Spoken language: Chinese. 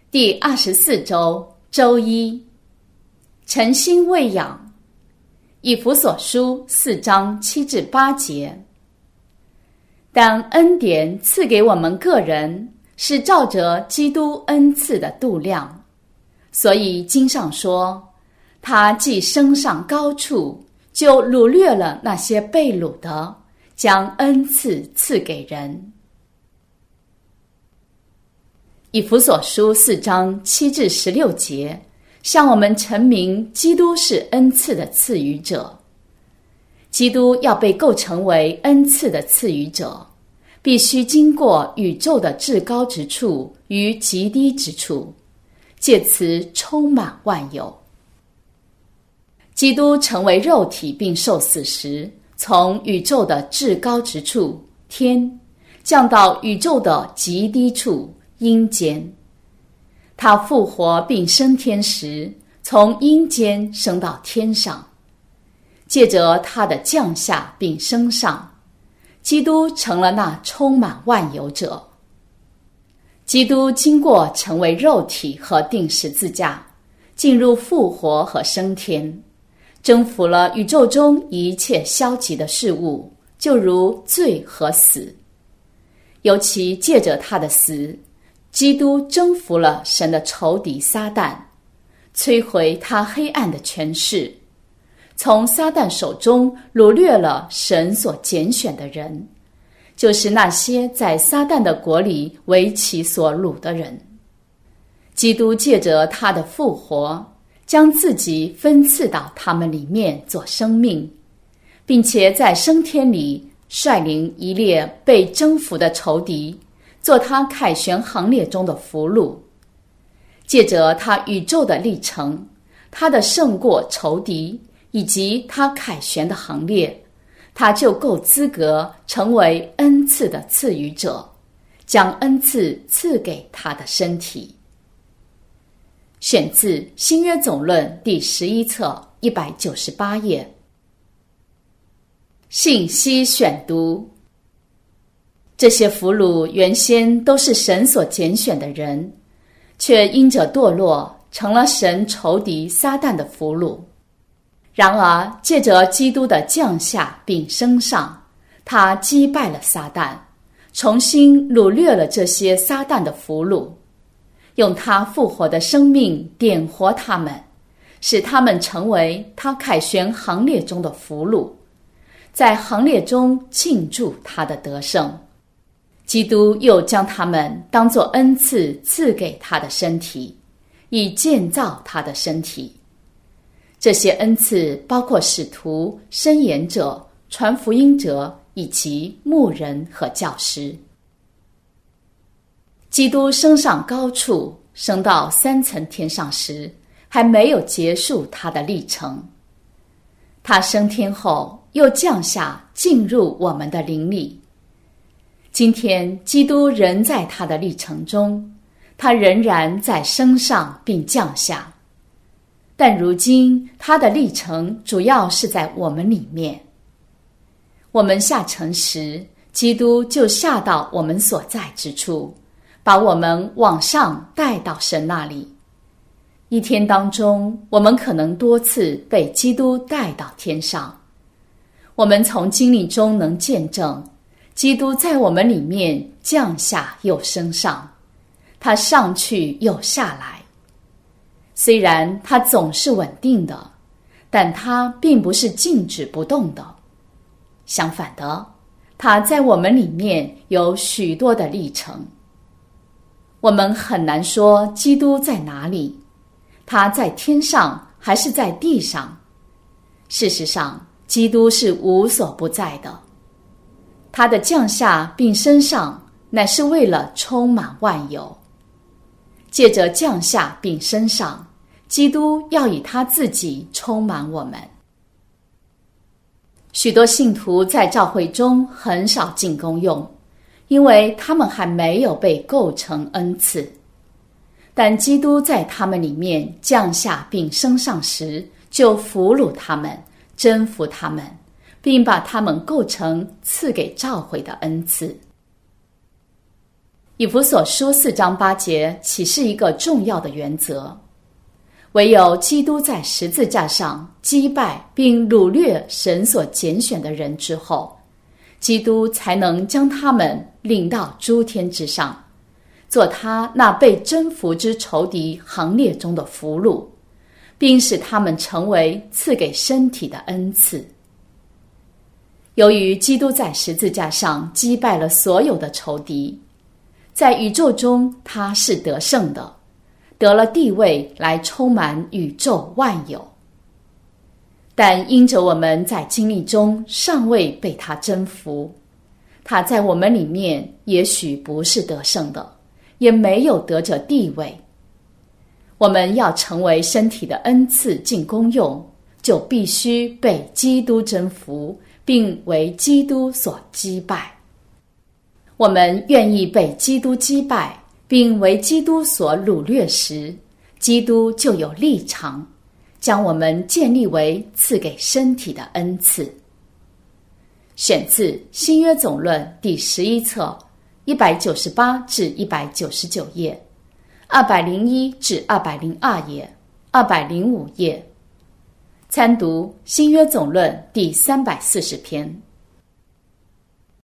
第24周周一，诚心喂养。以弗所书4章7至8节。但恩典赐给我们个人，是照着基督恩赐的度量。所以经上说，他既升上高处，就掳掠了那些被掳的，将恩赐赐给人。以弗所书4章7至16节，向我们陈明基督是恩赐的赐予者。基督要被构成为恩赐的赐予者，必须经过宇宙的至高之处与极低之处，借此充满万有。基督成为肉体并受死时，从宇宙的至高之处天降到宇宙的极低处阴间。他复活并升天时，从阴间升到天上。借着他的降下并升上，基督成了那充满万有者。基督经过成为肉体和钉十字架，进入复活和升天，征服了宇宙中一切消极的事物，就如罪和死。尤其借着他的死，基督征服了神的仇敌撒旦，摧毁他黑暗的权势，从撒旦手中掳掠了神所拣选的人，就是那些在撒旦的国里为其所掳的人。基督借着他的复活，将自己分赐到他们里面做生命，并且在升天里率领一列被征服的仇敌，做他凯旋行列中的俘虏。借着他宇宙的历程，他的胜过仇敌，以及他凯旋的行列，他就够资格成为恩赐的赐予者，将恩赐赐给他的身体。选自新约总论第11册198页。信息选读。这些俘虏原先都是神所拣选的人，却因着堕落，成了神仇敌撒旦的俘虏。然而借着基督的降下并升上，他击败了撒旦，重新掳掠了这些撒旦的俘虏，用他复活的生命点活他们，使他们成为他凯旋行列中的俘虏，在行列中庆祝他的得胜。基督又将他们当作恩赐赐给他的身体，以建造他的身体。这些恩赐包括使徒、申言者、传福音者以及牧人和教师。基督升上高处，升到3层天上时，还没有结束他的历程。他升天后，又降下进入我们的灵里。今天基督仍在他的历程中，他仍然在升上并降下，但如今他的历程主要是在我们里面。我们下沉时，基督就下到我们所在之处，把我们往上带到神那里。一天当中，我们可能多次被基督带到天上。我们从经历中能见证，基督在我们里面降下又升上，他上去又下来。虽然他总是稳定的，但他并不是静止不动的。相反的，他在我们里面有许多的历程。我们很难说基督在哪里，他在天上还是在地上。事实上，基督是无所不在的。他的降下并升上，乃是为了充满万有。借着降下并升上，基督要以他自己充满我们。许多信徒在教会中很少进功用，因为他们还没有被构成恩赐。但基督在他们里面降下并升上时，就俘虏他们，征服他们，并把他们构成赐给教会的恩赐。 以弗所书4章8节启示一个重要的原则：唯有基督在十字架上击败并掳掠神所拣选的人之后，基督才能将他们领到诸天之上，做他那被征服之仇敌行列中的俘虏，并使他们成为赐给身体的恩赐。由于基督在十字架上击败了所有的仇敌，在宇宙中他是得胜的，得了地位来充满宇宙万有。但因着我们在经历中尚未被他征服，他在我们里面也许不是得胜的，也没有得着地位。我们要成为身体的恩赐尽功用，就必须被基督征服，并为基督所击败。我们愿意被基督击败，并为基督所掳掠时，基督就有立场，将我们建立为赐给身体的恩赐。选自新约总论第11册198至199页，201至202页，205页。参读新约总论第340篇。